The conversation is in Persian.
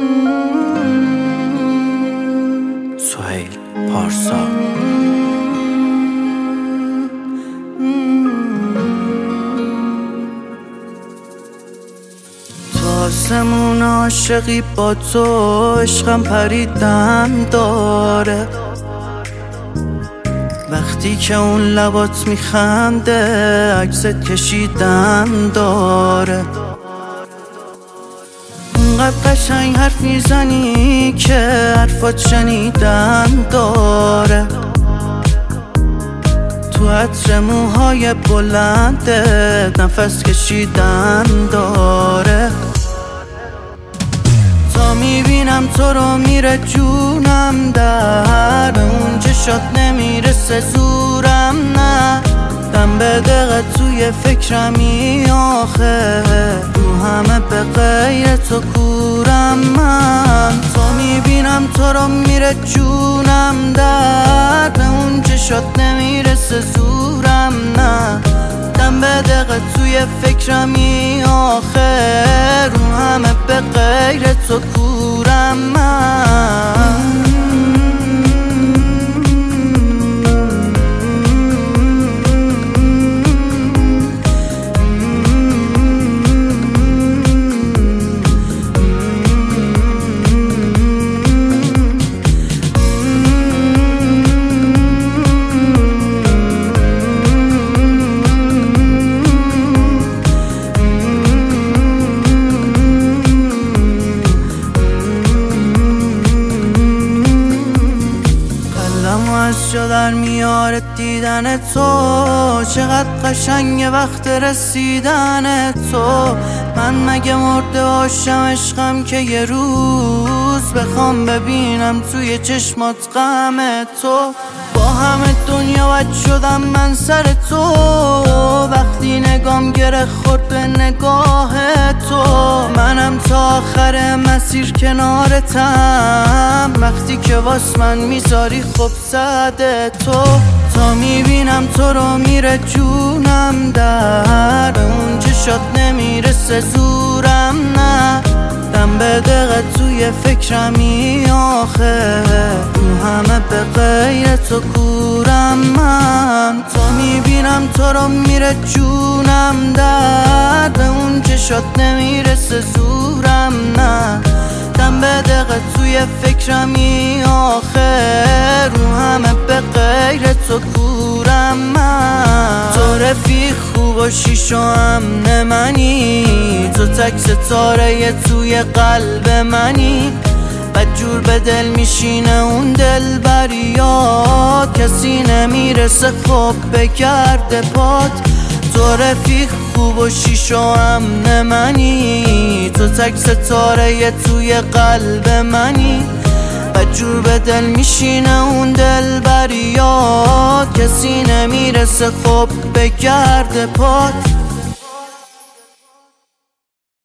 سهیل پارسا. تو آسمون عاشقی با تو، عشقم پریدن داره وقتی که اون لبات میخنده، عکست کشیدن داره. اونقدر قشنگ حرف میزنی که حرفات شنیدن داره. تو عطر موهای بلنده نفس کشیدن داره. تا میبینم تو رو میره جونم در، اون چشات نمیرسه زورم نه. دم به دقیقه توی فکرمی آخه، رو همه به غیر تو کورم من. تا میبینم تو رو میره جونم در، اون چشات نمیرسه زورم نه. دم به دقیقه توی فکرمی آخه، رو همه به غیر تو کورم من. از جا در میاره دیدن تو، چقدر قشنگه وقت رسیدن تو. من مگه مرده باشم عشقم که یه روز بخوام ببینم توی چشمات غم تو. با همه دنیا ود شدم من سر تو، وقتی نگام گره خورد به نگاه تو. منم تا آخر مسیر کنارتم، وقتی که واس من میذاری خب صد تو. تا میبینم تو رو میره جونم در، اون چشات نمیرسه زورم نه. دم به دقیقه توی فکرمی آخه، رو همه به غیر تو کورم من. تا میبینم تو رو میره جونم در، اون چشات نمیرسه زورم نه. دم به دقیقه توی فکرمی آخه، رو همه به غیر تو کورم من. تو رفیق خوب و شیش و امن منی، تو تک ستاره توی قلب منی. بدجور به دل میشینه اون دل بریاد، کسی نمیرسه خب بگرده پات. تو رفیق خوب و شیش و امن منی، تو تک ستاره توی قلب منی. بدجور به دل میشینه اون دل بریاد، کسی نمیرسه خب بگرده پات.